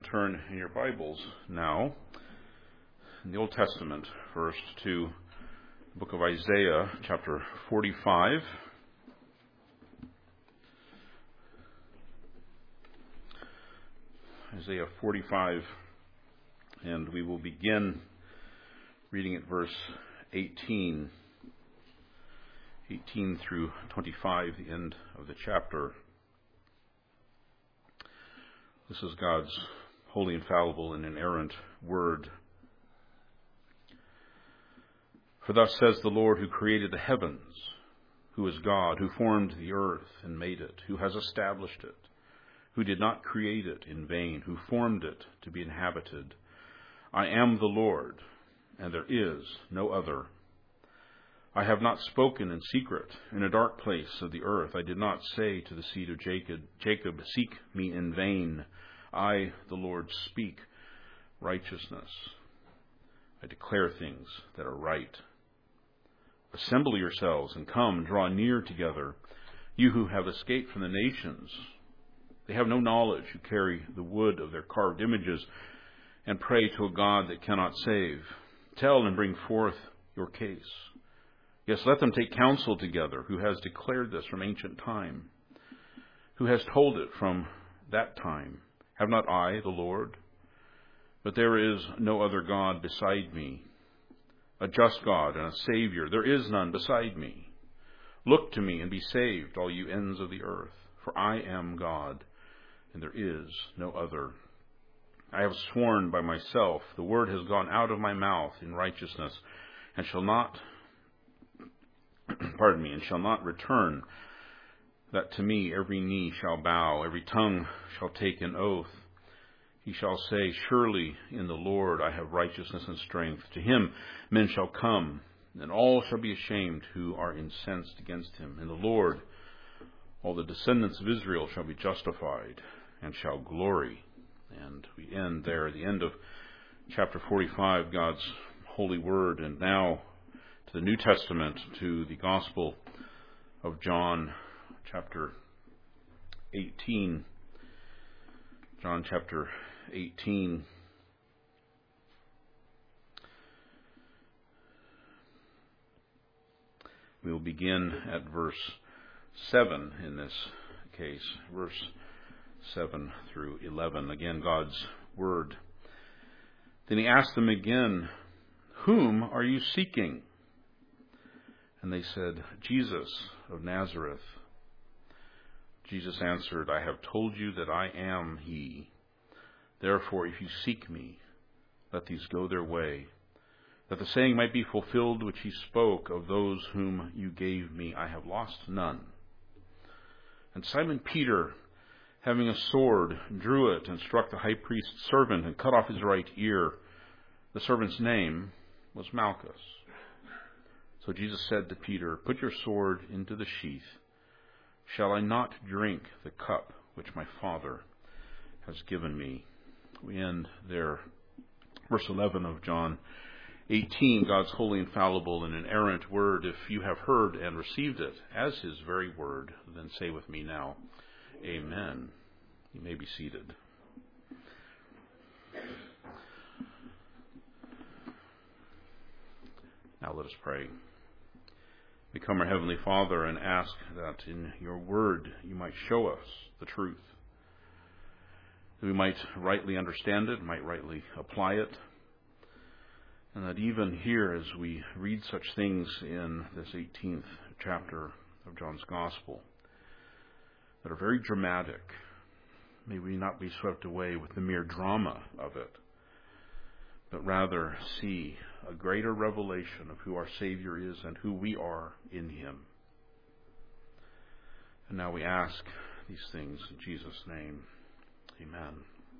turn in your Bibles now, in the Old Testament, first to the book of Isaiah, chapter 45. Isaiah 45, and we will begin reading at verse 18 through 25, the end of the chapter. This is God's holy, infallible, and inerrant word. For thus says the Lord, who created the heavens, who is God, who formed the earth and made it, who has established it, who did not create it in vain, who formed it to be inhabited. I am the Lord, and there is no other. I have not spoken in secret in a dark place of the earth. I did not say to the seed of Jacob, seek me in vain. I, the Lord, speak righteousness. I declare things that are right. Assemble yourselves and come, draw near together, you who have escaped from the nations. They have no knowledge who carry the wood of their carved images and pray to a God that cannot save. Tell and bring forth your case. Yes, let them take counsel together, who has declared this from ancient time, who has told it from that time. Have not I, the Lord? But there is no other God beside me, a just God and a Savior. There is none beside me. Look to me and be saved, all you ends of the earth, for I am God, and there is no other. I have sworn by myself, the word has gone out of my mouth in righteousness, and shall not return, that to me every knee shall bow, every tongue shall take an oath. He shall say, surely in the Lord I have righteousness and strength. To him men shall come, and all shall be ashamed who are incensed against him. In the Lord all the descendants of Israel shall be justified, and shall glory. And we end there at the end of chapter 45, God's holy word. And now to the New Testament, to the Gospel of John, chapter 18. John chapter 18. We will begin at verse 7 in this case, verse 7 through 11. Again, God's word. Then he asked them again, whom are you seeking? And they said, Jesus of Nazareth. Jesus answered, I have told you that I am he. Therefore, if you seek me, let these go their way, that the saying might be fulfilled which he spoke, of those whom you gave me, I have lost none. And Simon Peter, having a sword, drew it and struck the high priest's servant and cut off his right ear. The servant's name was Malchus. So Jesus said to Peter, put your sword into the sheath. Shall I not drink the cup which my Father has given me? We end there. Verse 11 of John 18, God's holy, infallible, and inerrant word. If you have heard and received it as his very word, then say with me now, Amen. You may be seated. Now let us pray. We come, our Heavenly Father, and ask that in your word you might show us the truth, that we might rightly understand it, might rightly apply it, and that even here as we read such things in this 18th chapter of John's Gospel that are very dramatic, may we not be swept away with the mere drama of it, but rather see a greater revelation of who our Savior is and who we are in him. And now we ask these things in Jesus' name. Amen.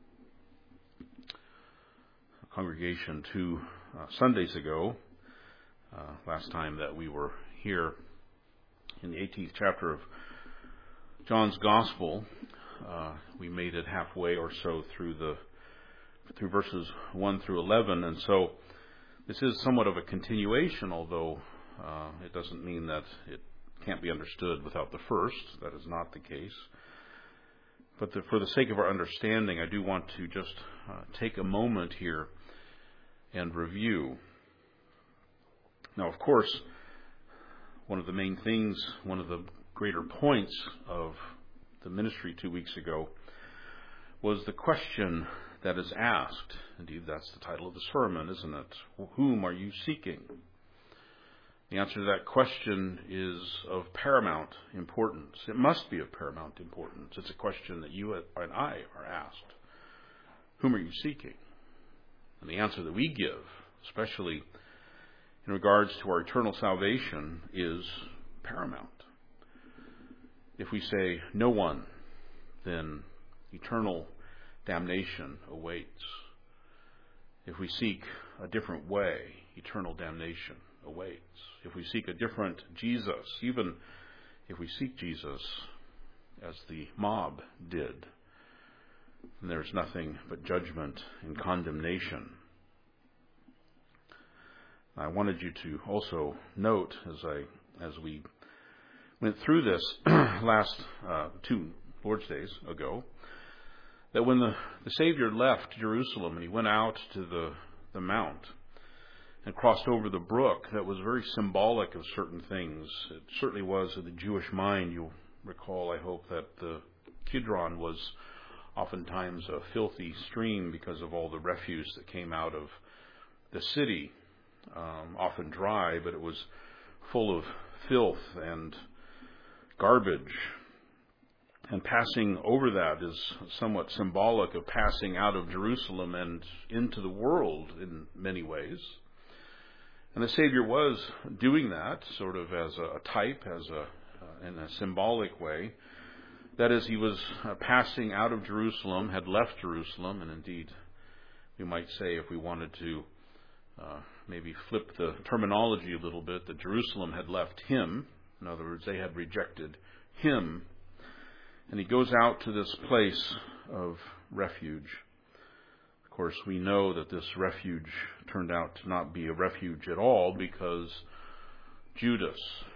A congregation 2 Sundays ago, last time that we were here in the 18th chapter of John's Gospel, we made it halfway or so through verses 1 through 11, and so this is somewhat of a continuation, although it doesn't mean that it can't be understood without the first. That is not the case. But for the sake of our understanding, I do want to just take a moment here and review. Now, of course, one of the main things, one of the greater points of the ministry 2 weeks ago was the question that is asked. Indeed, that's the title of the sermon, isn't it? Whom are you seeking? The answer to that question is of paramount importance. It must be of paramount importance. It's a question that you and I are asked. Whom are you seeking? And the answer that we give, especially in regards to our eternal salvation, is paramount. If we say no one, then eternal damnation awaits. If we seek a different way, eternal damnation awaits. If we seek a different Jesus, even if we seek Jesus as the mob did, then there's nothing but judgment and condemnation. I wanted you to also note, as we went through this last 2 Lord's Days ago, that when the Savior left Jerusalem and he went out to the mount and crossed over the brook, that was very symbolic of certain things. It certainly was in the Jewish mind. You'll recall, I hope, that the Kidron was oftentimes a filthy stream because of all the refuse that came out of the city, often dry, but it was full of filth and garbage. And passing over that is somewhat symbolic of passing out of Jerusalem and into the world in many ways. And the Savior was doing that sort of as a type, in a symbolic way. That is, he was passing out of Jerusalem, had left Jerusalem, and indeed, we might say, if we wanted to maybe flip the terminology a little bit, that Jerusalem had left him. In other words, they had rejected him. And he goes out to this place of refuge. Of course, we know that this refuge turned out to not be a refuge at all because Judas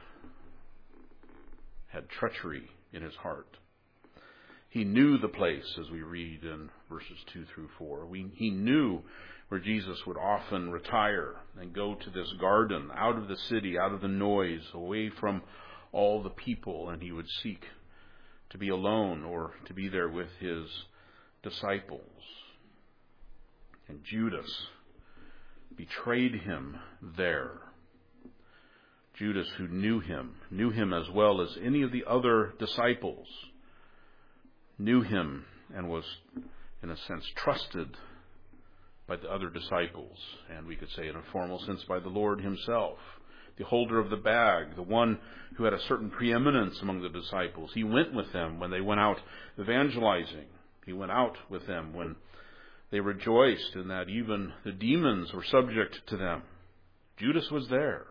had treachery in his heart. He knew the place, as we read in verses 2 through 4. He knew where Jesus would often retire and go to this garden, out of the city, out of the noise, away from all the people, and he would seek to be alone or to be there with his disciples. And Judas betrayed him there. Judas, who knew him as well as any of the other disciples, knew him and was, in a sense, trusted by the other disciples, and we could say in a formal sense by the Lord himself. The holder of the bag, the one who had a certain preeminence among the disciples. He went with them when they went out evangelizing. He went out with them when they rejoiced in that even the demons were subject to them. Judas was there.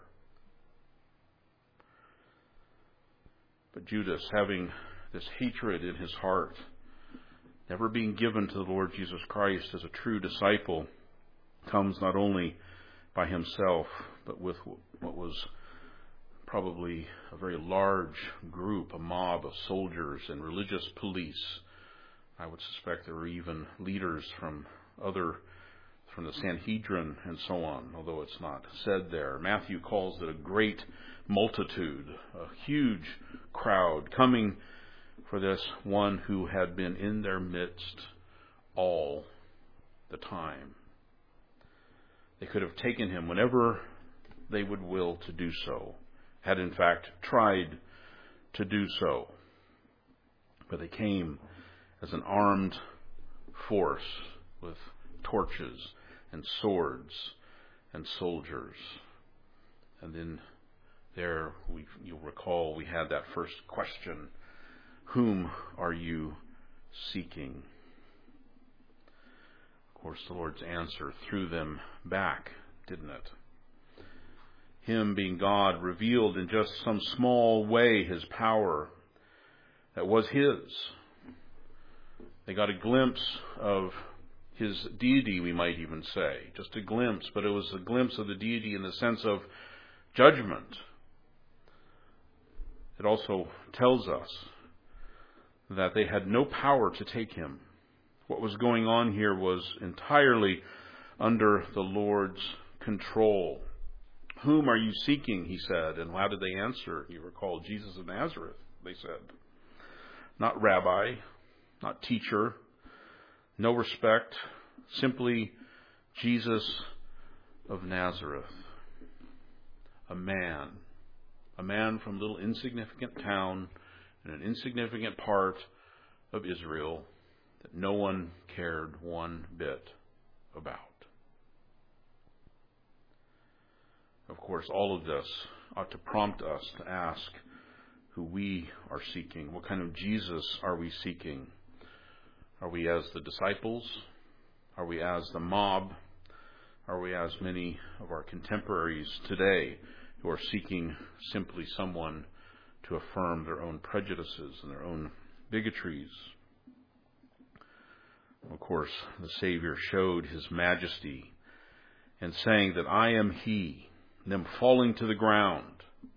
But Judas, having this hatred in his heart, never being given to the Lord Jesus Christ as a true disciple, comes not only by himself, but with what was probably a very large group, a mob of soldiers and religious police. I would suspect there were even leaders from the Sanhedrin and so on, although it's not said there. Matthew calls it a great multitude, a huge crowd coming for this one who had been in their midst all the time. They could have taken him whenever they would will to do so, had in fact tried to do so. But they came as an armed force with torches and swords and soldiers. And then there, you'll recall, we had that first question, whom are you seeking? Of course, the Lord's answer threw them back, didn't it? Him, being God, revealed in just some small way his power that was his. They got a glimpse of his deity, we might even say. Just a glimpse, but it was a glimpse of the deity in the sense of judgment. It also tells us that they had no power to take him. What was going on here was entirely under the Lord's control. Whom are you seeking, he said. And how did they answer? You recall, Jesus of Nazareth, they said. Not rabbi, not teacher, no respect, simply Jesus of Nazareth. A man from a little insignificant town in an insignificant part of Israel that no one cared one bit about. Of course, all of this ought to prompt us to ask who we are seeking. What kind of Jesus are we seeking? Are we as the disciples? Are we as the mob? Are we as many of our contemporaries today who are seeking simply someone to affirm their own prejudices and their own bigotries? Of course, the Savior showed his majesty in saying that I am he, them falling to the ground.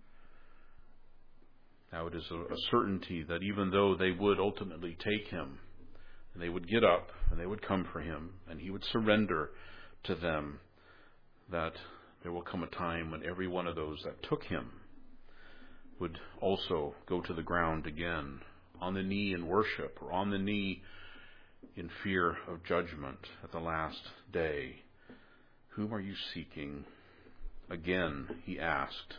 Now it is a certainty that even though they would ultimately take him, and they would get up and they would come for him, and he would surrender to them, that there will come a time when every one of those that took him would also go to the ground again, on the knee in worship, or on the knee in fear of judgment at the last day. Whom are you seeking? Again, he asked.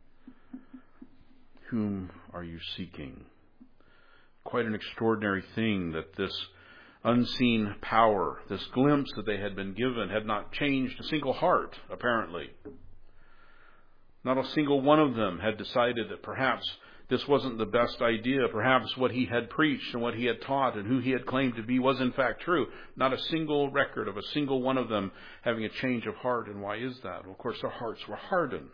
Whom are you seeking? Quite an extraordinary thing that this unseen power, this glimpse that they had been given, had not changed a single heart, apparently. Not a single one of them had decided that perhaps this wasn't the best idea. Perhaps what he had preached and what he had taught and who he had claimed to be was in fact true. Not a single record of a single one of them having a change of heart. And why is that? Well, of course, their hearts were hardened.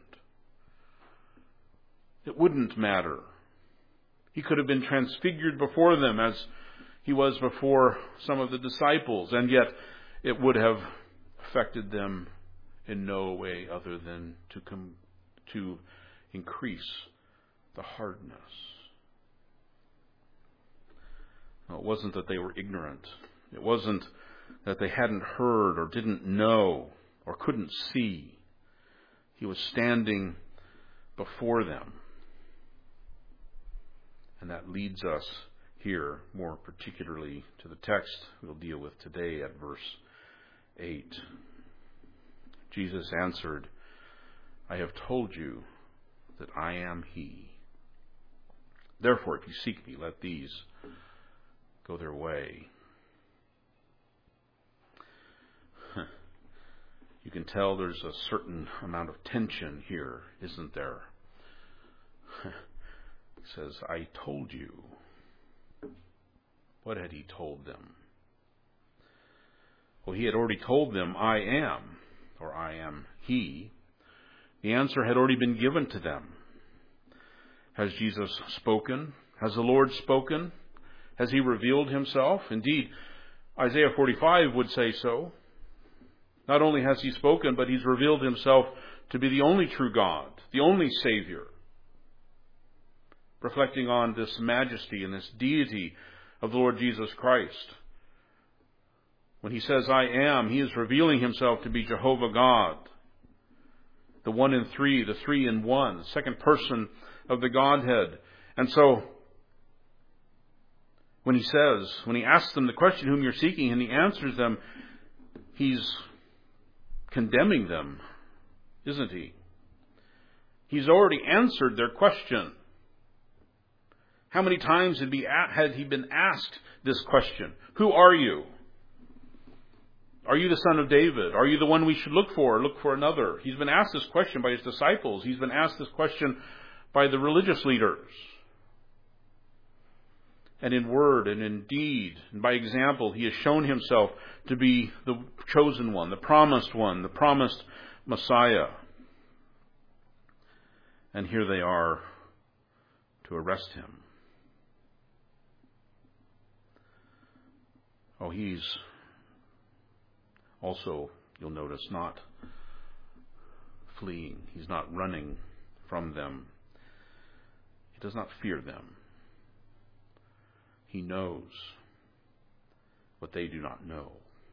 It wouldn't matter. He could have been transfigured before them as he was before some of the disciples, and yet it would have affected them in no way other than to increase the hardness. No, it wasn't that they were ignorant. It wasn't that they hadn't heard or didn't know or couldn't see. He was standing before them. And that leads us here more particularly to the text we'll deal with today at verse 8. Jesus answered, I have told you that I am he. Therefore, if you seek me, let these go their way. You can tell there's a certain amount of tension here, isn't there? He says, I told you. What had he told them? Well, he had already told them, I am, or I am he. The answer had already been given to them. Has Jesus spoken? Has the Lord spoken? Has he revealed himself? Indeed, Isaiah 45 would say so. Not only has he spoken, but he's revealed himself to be the only true God, the only Savior. Reflecting on this majesty and this deity of the Lord Jesus Christ. When he says, I am, he is revealing himself to be Jehovah God. The one in three, the three in one, the second person of the Godhead. And so, when he asks them the question, whom you're seeking, and he answers them, he's condemning them, isn't he? He's already answered their question. How many times had he been asked this question? Who are you? Are you the son of David? Are you the one we should look for or look for another? He's been asked this question by his disciples. He's been asked this question by the religious leaders. And in word and in deed and by example, he has shown himself to be the chosen one, the promised Messiah. And here they are to arrest him. Oh, he's also, you'll notice, not fleeing. He's not running from them. He does not fear them. He knows what they do not know.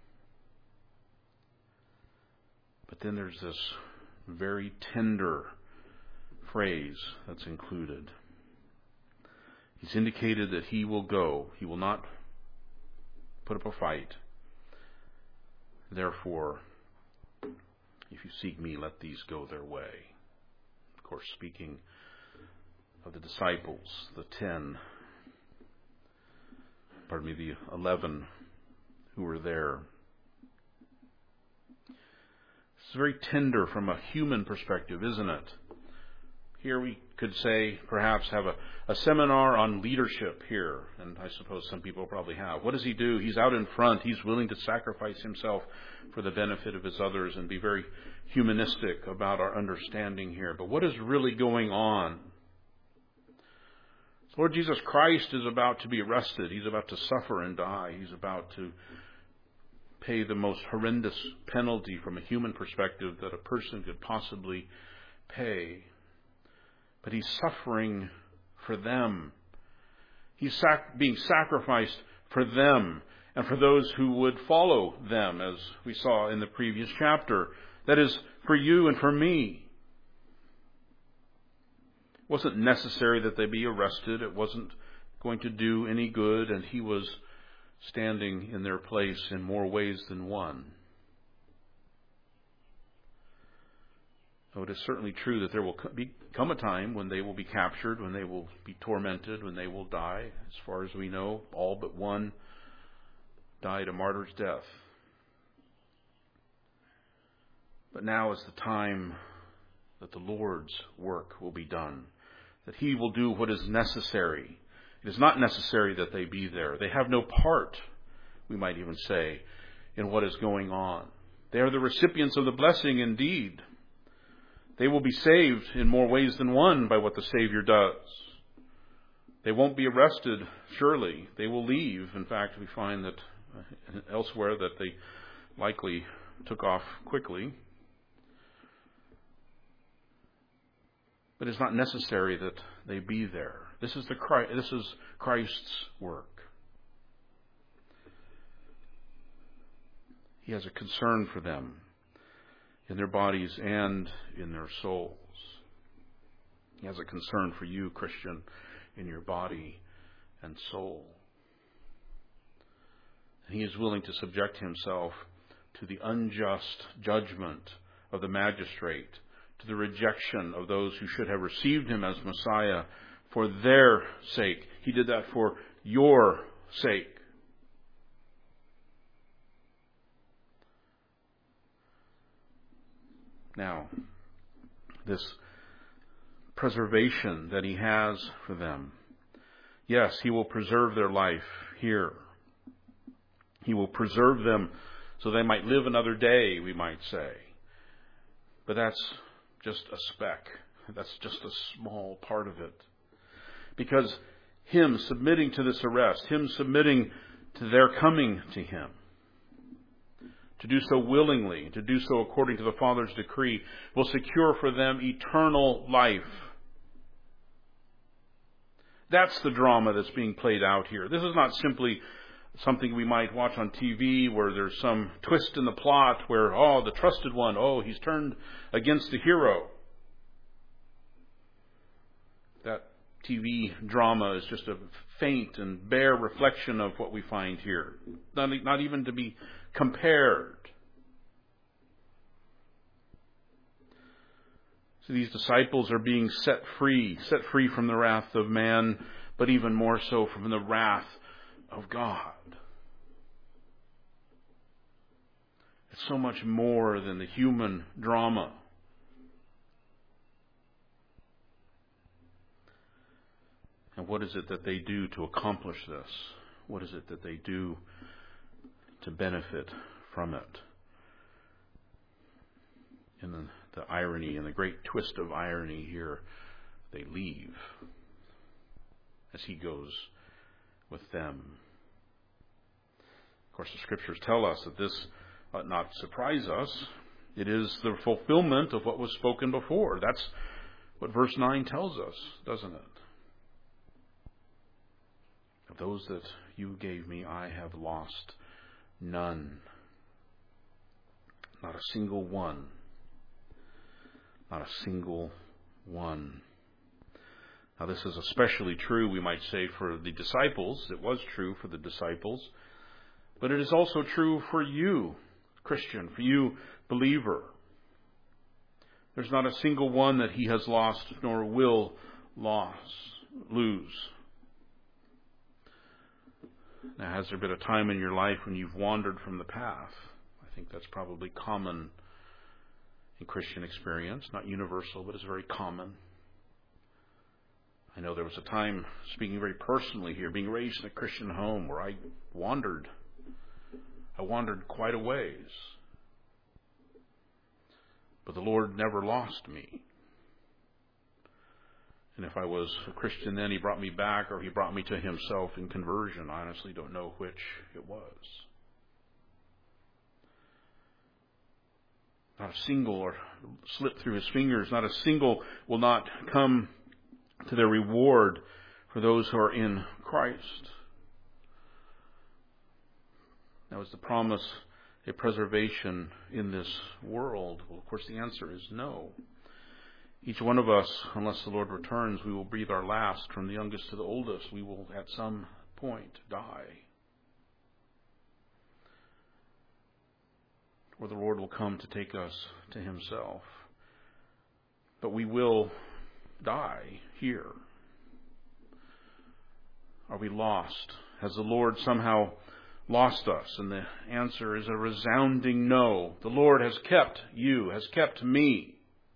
But then there's this very tender phrase that's included. He's indicated that he will go. He will not put up a fight. Therefore, if you seek me, let these go their way. Of course, speaking of the disciples, the 11 who were there. It's very tender from a human perspective, isn't it? Here we could say, perhaps have a seminar on leadership here, and I suppose some people probably have. What does he do? He's out in front. He's willing to sacrifice himself for the benefit of his others and be very humanistic about our understanding here. But what is really going on? Lord Jesus Christ is about to be arrested. He's about to suffer and die. He's about to pay the most horrendous penalty from a human perspective that a person could possibly pay. But he's suffering for them. He's being sacrificed for them and for those who would follow them, as we saw in the previous chapter. That is, for you and for me. It wasn't necessary that they be arrested. It wasn't going to do any good, and he was standing in their place in more ways than one. So it is certainly true that there will come a time when they will be captured, when they will be tormented, when they will die. As far as we know, all but one died a martyr's death. But now is the time that the Lord's work will be done, that he will do what is necessary. It is not necessary that they be there. They have no part, we might even say, in what is going on. They are the recipients of the blessing indeed. They will be saved in more ways than one by what the Savior does. They won't be arrested, surely. They will leave. In fact, we find that elsewhere that they likely took off quickly. But it's not necessary that they be there. This is Christ's work. He has a concern for them in their bodies and in their souls. He has a concern for you, Christian, in your body and soul. And he is willing to subject himself to the unjust judgment of the magistrate, to the rejection of those who should have received him as Messiah for their sake. He did that for your sake. Now, this preservation that he has for them, yes, he will preserve their life here. He will preserve them so they might live another day, we might say. But that's just a speck. That's just a small part of it. Because him submitting to this arrest, him submitting to their coming to him, to do so willingly, to do so according to the Father's decree, will secure for them eternal life. That's the drama that's being played out here. This is not simply something we might watch on TV where there's some twist in the plot where, the trusted one, he's turned against the hero. That TV drama is just a faint and bare reflection of what we find here. Not even to be compared. So these disciples are being set free from the wrath of man, but even more so from the wrath of God. It's so much more than the human drama. And what is it that they do to accomplish this? What is it that they do to benefit from it? And the irony and the great twist of irony here, they leave as he goes with them. Of course, the Scriptures tell us that this ought not surprise us. It is the fulfillment of what was spoken before. That's what verse 9 tells us, doesn't it? those that you gave me, I have lost none. Not a single one. Not a single one. Now this is especially true, we might say, for the disciples. It was true for the disciples. But it is also true for you, Christian, for you, believer. There's not a single one that he has lost nor will lose. Now, has there been a time in your life when you've wandered from the path? I think that's probably common in Christian experience. Not universal, but it's very common. I know there was a time, speaking very personally here, being raised in a Christian home where I wandered. I wandered quite a ways. But the Lord never lost me. And if I was a Christian then, He brought me back, or He brought me to Himself in conversion. I honestly don't know which it was. Not a single or slip through His fingers. Not a single will not come to their reward for those who are in Christ. Now, is the promise a preservation in this world? Well, of course, the answer is no. Each one of us, unless the Lord returns, we will breathe our last. From the youngest to the oldest, we will at some point die. Or the Lord will come to take us to Himself. But we will die here. Are we lost? Has the Lord somehow lost us? And the answer is a resounding no. The Lord has kept you, has kept me.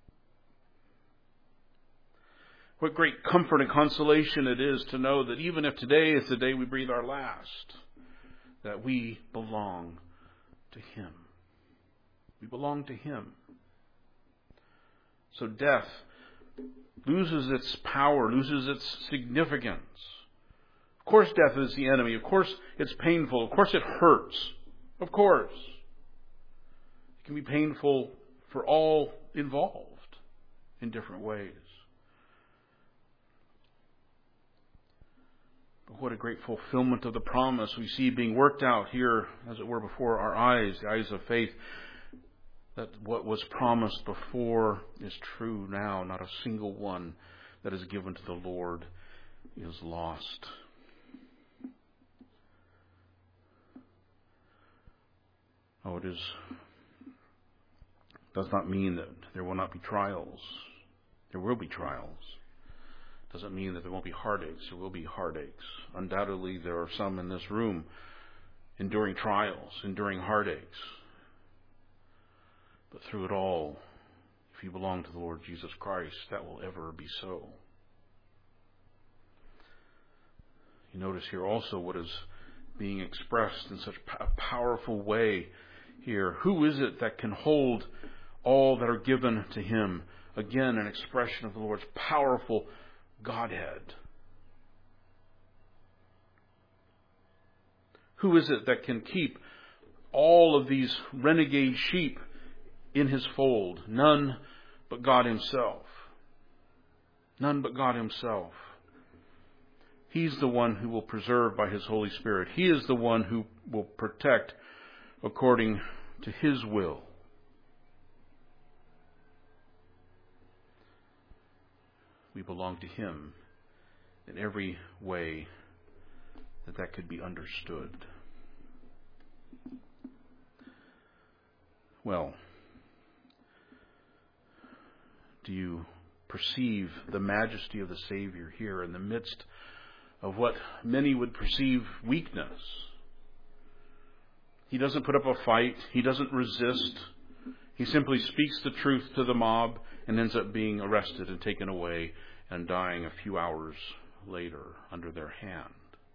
What great comfort and consolation it is to know that even if today is the day we breathe our last, that we belong to Him. We belong to Him. So death loses its power, loses its significance. Of course death is the enemy. Of course it's painful. Of course it hurts. Of course. It can be painful for all involved in different ways. But what a great fulfillment of the promise we see being worked out here, as it were, before our eyes, the eyes of faith, that what was promised before is true now. Not a single one that is given to the Lord is lost. Oh, it does not mean that there will not be trials. There will be trials. Doesn't mean that there won't be heartaches. There will be heartaches. Undoubtedly, there are some in this room enduring trials, enduring heartaches. But through it all, if you belong to the Lord Jesus Christ, that will ever be so. You notice here also what is being expressed in such a powerful way here. Who is it that can hold all that are given to Him? Again, an expression of the Lord's powerful Godhead. Who is it that can keep all of these renegade sheep in His fold? None but God Himself. None but God Himself. He's the one who will preserve by His Holy Spirit. He is the one who will protect according to His will. We belong to Him in every way that could be understood. Well, do you perceive the majesty of the Savior here in the midst of what many would perceive weakness? He doesn't put up a fight. He doesn't resist. He simply speaks the truth to the mob and ends up being arrested and taken away and dying a few hours later under their hand.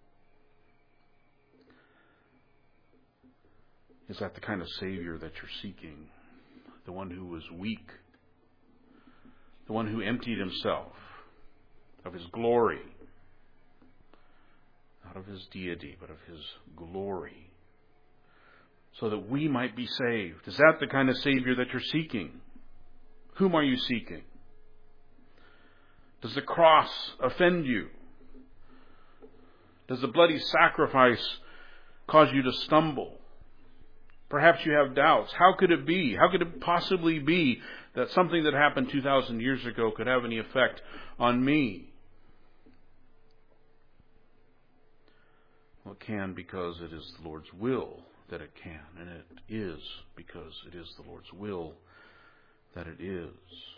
Is that the kind of Savior that you're seeking? The one who was weak? The one who emptied Himself of His glory? Not of His deity, but of His glory. So that we might be saved. Is that the kind of Savior that you're seeking? Whom are you seeking? Does the cross offend you? Does the bloody sacrifice cause you to stumble? Perhaps you have doubts. How could it be? How could it possibly be that something that happened 2,000 years ago could have any effect on me? Well, it can because it is the Lord's will that it can, and it is because it is the Lord's will that it is.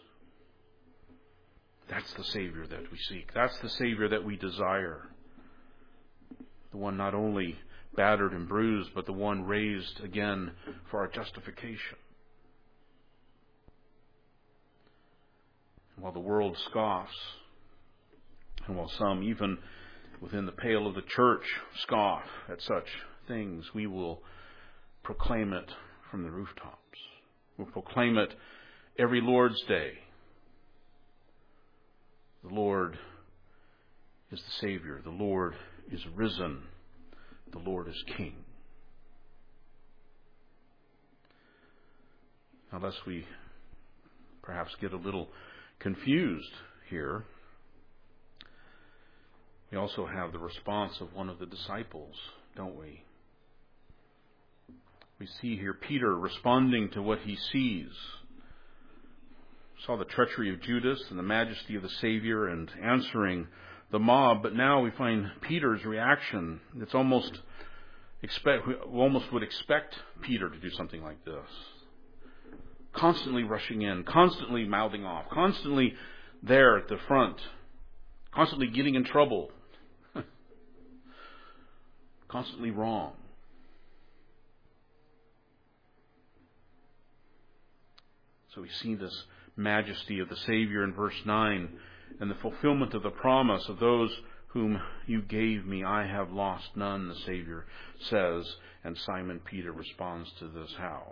That's the Savior that we seek. That's the Savior that we desire. The one not only battered and bruised, but the one raised again for our justification. And while the world scoffs, and while some, even within the pale of the church, scoff at such things, we will proclaim it from the rooftops. We'll proclaim it every Lord's Day. The Lord is the Savior. The Lord is risen. The Lord is King. Now, lest we perhaps get a little confused here, we also have the response of one of the disciples, don't we? We see here Peter responding to what he sees. Saw the treachery of Judas and the majesty of the Savior and answering the mob, but now we find Peter's reaction. It's we almost would expect Peter to do something like this. Constantly rushing in, constantly mouthing off, constantly there at the front, constantly getting in trouble, constantly wrong. So we see this majesty of the Savior in verse 9, and the fulfillment of the promise of those whom you gave me, I have lost none, the Savior says. And Simon Peter responds to this how?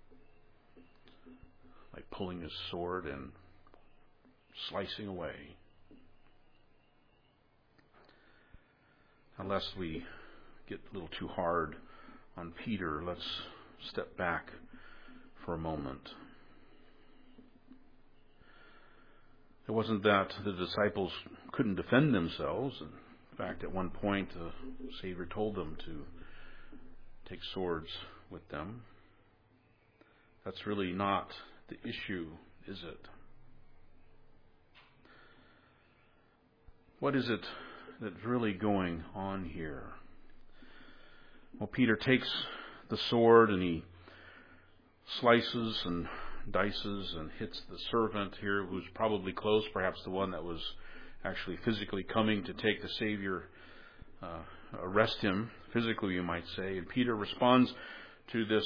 Like pulling his sword and slicing away. Unless we get a little too hard on Peter, let's step back for a moment. It wasn't that the disciples couldn't defend themselves. In fact, at one point, the Savior told them to take swords with them. That's really not the issue, is it? What is it that's really going on here? Well, Peter takes the sword and he slices and dices and hits the servant here, who's probably close, perhaps the one that was actually physically coming to take the Savior, arrest him, physically you might say. And Peter responds to this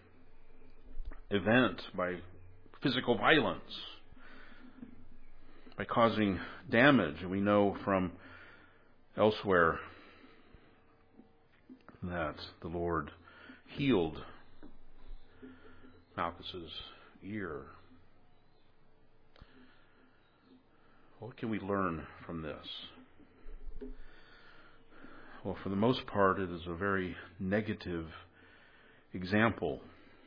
event by physical violence, by causing damage. And we know from elsewhere that the Lord healed Malchus's ear. What can we learn from this? Well, for the most part, it is a very negative example.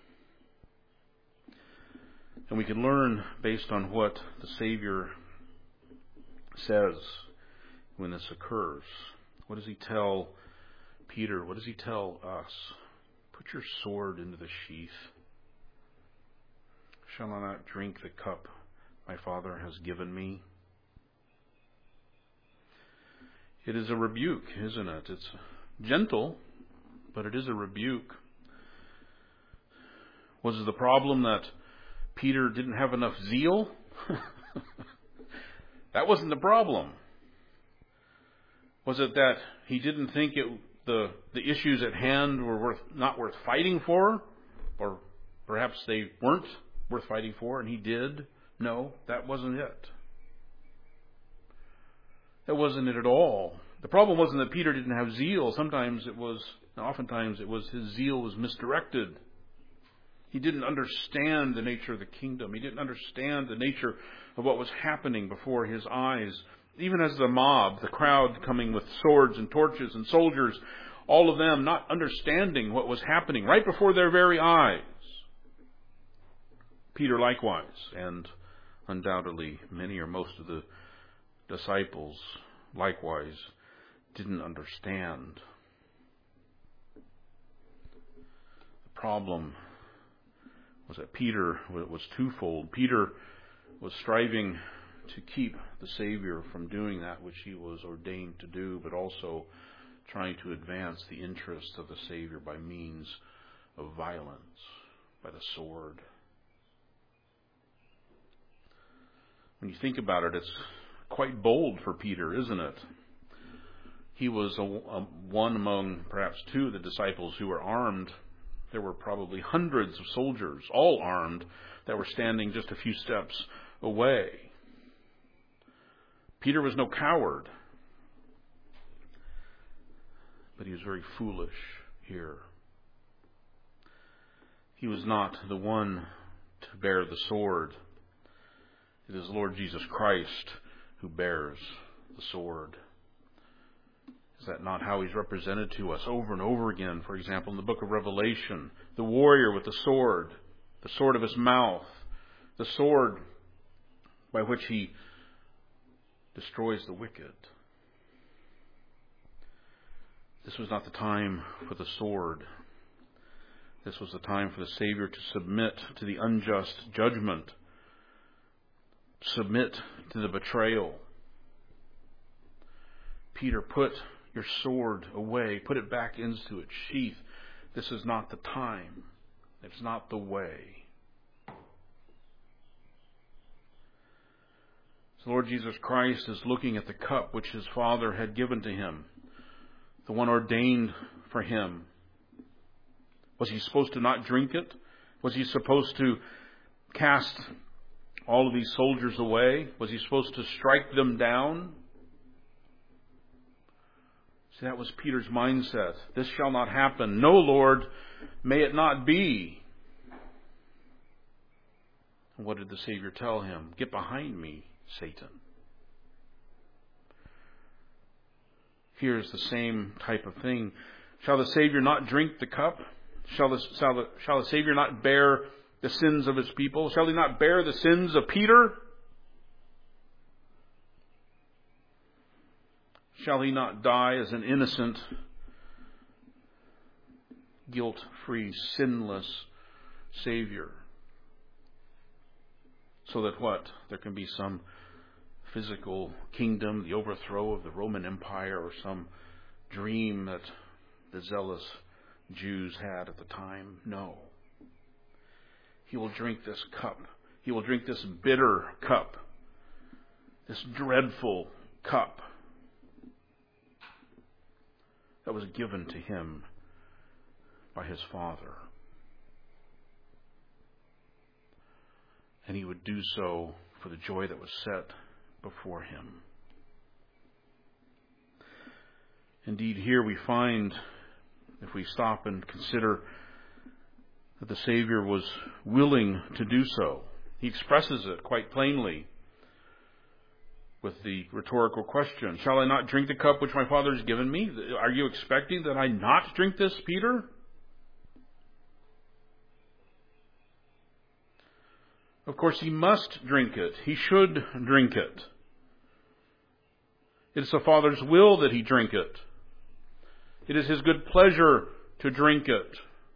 And we can learn based on what the Savior says when this occurs. What does he tell Peter? What does he tell us? Put your sword into the sheath. Shall I not drink the cup my Father has given me? It is a rebuke, isn't it? It's gentle, but it is a rebuke. Was it the problem that Peter didn't have enough zeal? That wasn't the problem. Was it that he didn't think the issues at hand were not worth fighting for? Or perhaps they weren't worth fighting for, and he did? No, that wasn't it. That wasn't it at all. The problem wasn't that Peter didn't have zeal. Oftentimes it was his zeal was misdirected. He didn't understand the nature of the kingdom. He didn't understand the nature of what was happening before his eyes. Even as the mob, the crowd coming with swords and torches and soldiers, all of them not understanding what was happening right before their very eyes. Peter likewise, and undoubtedly many or most of the disciples likewise didn't understand. The problem was that Peter was twofold. Peter was striving to keep the Savior from doing that which he was ordained to do, but also trying to advance the interests of the Savior by means of violence, by the sword. When you think about it, it's quite bold for Peter, isn't it? He was one among perhaps two of the disciples who were armed. There were probably hundreds of soldiers, all armed, that were standing just a few steps away. Peter was no coward, but he was very foolish here. He was not the one to bear the sword. It is Lord Jesus Christ who bears the sword. Is that not how he's represented to us over and over again? For example, in the book of Revelation, the warrior with the sword of his mouth, the sword by which he destroys the wicked. This was not the time for the sword. This was the time for the Savior to submit to the unjust judgment, submit to the betrayal. Peter, put your sword away, put it back into its sheath. This is not the time. It's not the way. The Lord Jesus Christ is looking at the cup which his Father had given to him, the one ordained for him. Was he supposed to not drink it? Was he supposed to cast all of these soldiers away? Was he supposed to strike them down? See, that was Peter's mindset. This shall not happen. No, Lord, may it not be. And what did the Savior tell him? Get behind me, Satan. Here's the same type of thing. Shall the Savior not drink the cup? Shall the Savior not bear the sins of his people? Shall he not bear the sins of Peter? Shall he not die as an innocent, guilt-free, sinless Savior? So that what? There can be some physical kingdom, the overthrow of the Roman Empire, or some dream that the zealous Jews had at the time? No. He will drink this cup. He will drink this bitter cup, this dreadful cup that was given to him by his Father. And he would do so for the joy that was set before him. Indeed, here we find, if we stop and consider, that the Savior was willing to do so. He expresses it quite plainly with the rhetorical question, shall I not drink the cup which my Father has given me? Are you expecting that I not drink this, Peter? Of course, he must drink it. He should drink it. It is the Father's will that he drink it. It is his good pleasure to drink it,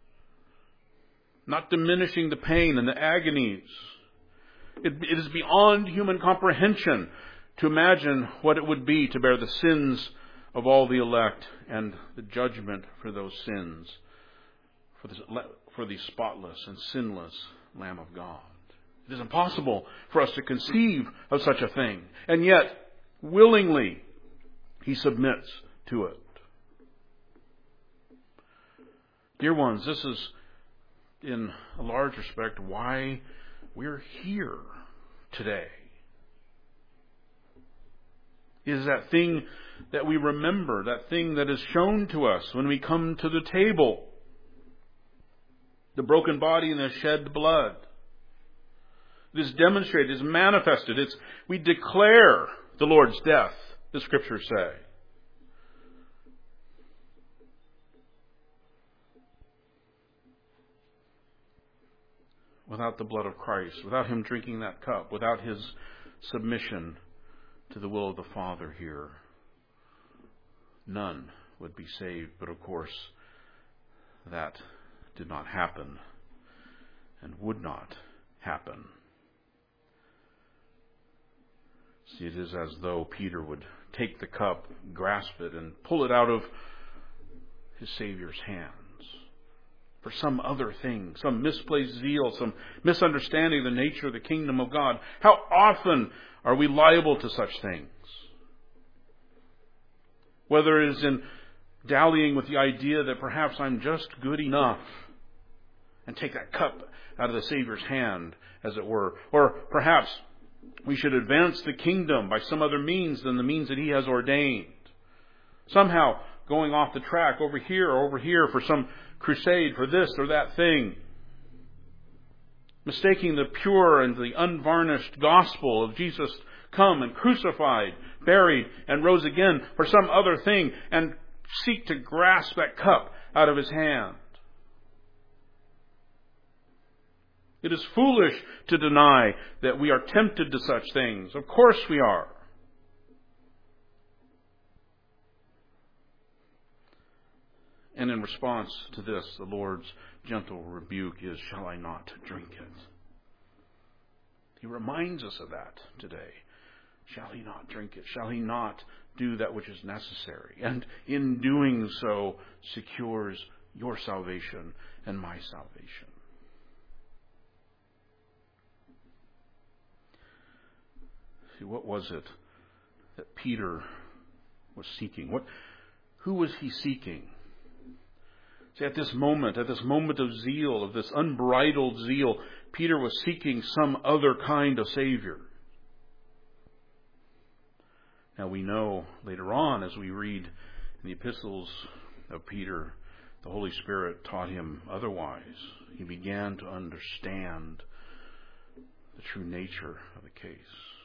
not diminishing the pain and the agonies. It is beyond human comprehension to imagine what it would be to bear the sins of all the elect and the judgment for those sins, for the spotless and sinless Lamb of God. It is impossible for us to conceive of such a thing, and yet willingly he submits to it. Dear ones, this is in a large respect why we're here today. It is that thing that we remember, that thing that is shown to us when we come to the table. The broken body and the shed blood. It is demonstrated, it is manifested. We declare the Lord's death, the Scriptures say. Without the blood of Christ, without him drinking that cup, without his submission to the will of the Father here, none would be saved. But of course, that did not happen and would not happen. See, it is as though Peter would take the cup, grasp it, and pull it out of his Savior's hands for some other thing, some misplaced zeal, some misunderstanding of the nature of the kingdom of God. How often are we liable to such things? Whether it is in dallying with the idea that perhaps I'm just good enough and take that cup out of the Savior's hand, as it were. Or perhaps we should advance the kingdom by some other means than the means that He has ordained. Somehow going off the track over here for some crusade for this or that thing. Mistaking the pure and the unvarnished gospel of Jesus come and crucified, buried, and rose again for some other thing, and seek to grasp that cup out of His hand. It is foolish to deny that we are tempted to such things. Of course we are. And in response to this, the Lord's gentle rebuke is, shall I not drink it? He reminds us of that today. Shall he not drink it? Shall he not do that which is necessary? And in doing so, secures your salvation and my salvation. See, what was it that Peter was seeking? Who was he seeking? See, at this moment of zeal, of this unbridled zeal, Peter was seeking some other kind of Savior. Now we know later on, as we read in the epistles of Peter, the Holy Spirit taught him otherwise. He began to understand the true nature of the case.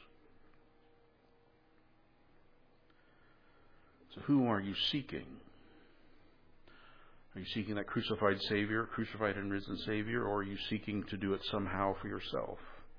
So who are you seeking? Are you seeking that crucified Savior, crucified and risen Savior, or are you seeking to do it somehow for yourself?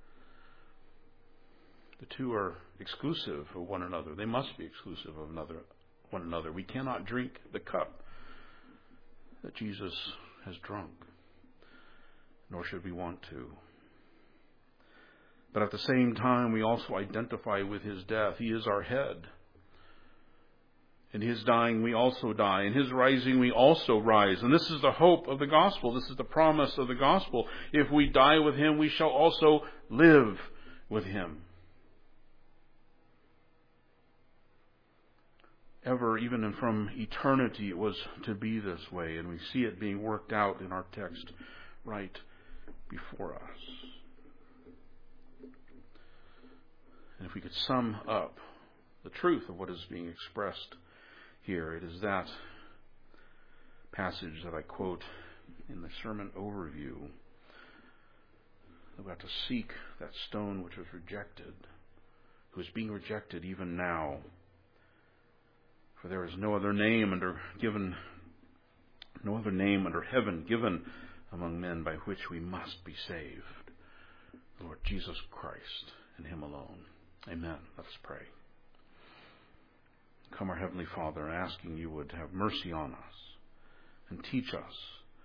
The two are exclusive of one another. They must be exclusive of one another. We cannot drink the cup that Jesus has drunk, nor should we want to. But at the same time, we also identify with His death. He is our head. In His dying, we also die. In His rising, we also rise. And this is the hope of the gospel. This is the promise of the gospel. If we die with Him, we shall also live with Him. Ever, even from eternity, it was to be this way. And we see it being worked out in our text right before us. And if we could sum up the truth of what is being expressed here, it is that passage that I quote in the sermon overview. That we have to seek that stone which was rejected, who is being rejected even now. For there is no other name under heaven given among men by which we must be saved. Lord Jesus Christ, and Him alone. Amen. Let us pray. Come, our Heavenly Father, asking You would have mercy on us and teach us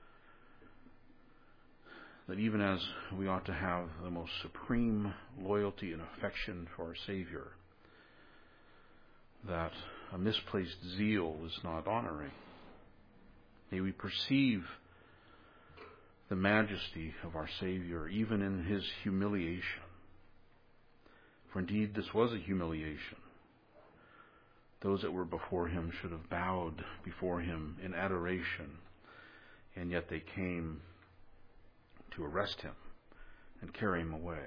that even as we ought to have the most supreme loyalty and affection for our Savior, that a misplaced zeal is not honoring. May we perceive the majesty of our Savior even in His humiliation. For indeed this was a humiliation. Those that were before Him should have bowed before Him in adoration, and yet they came to arrest Him and carry Him away.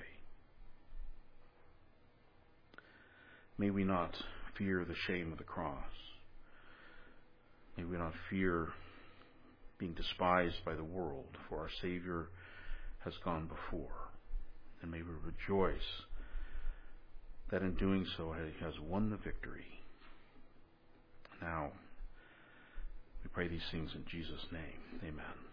May we not fear the shame of the cross. May we not fear being despised by the world, for our Savior has gone before. And may we rejoice that in doing so He has won the victory. Now, we pray these things in Jesus' name. Amen.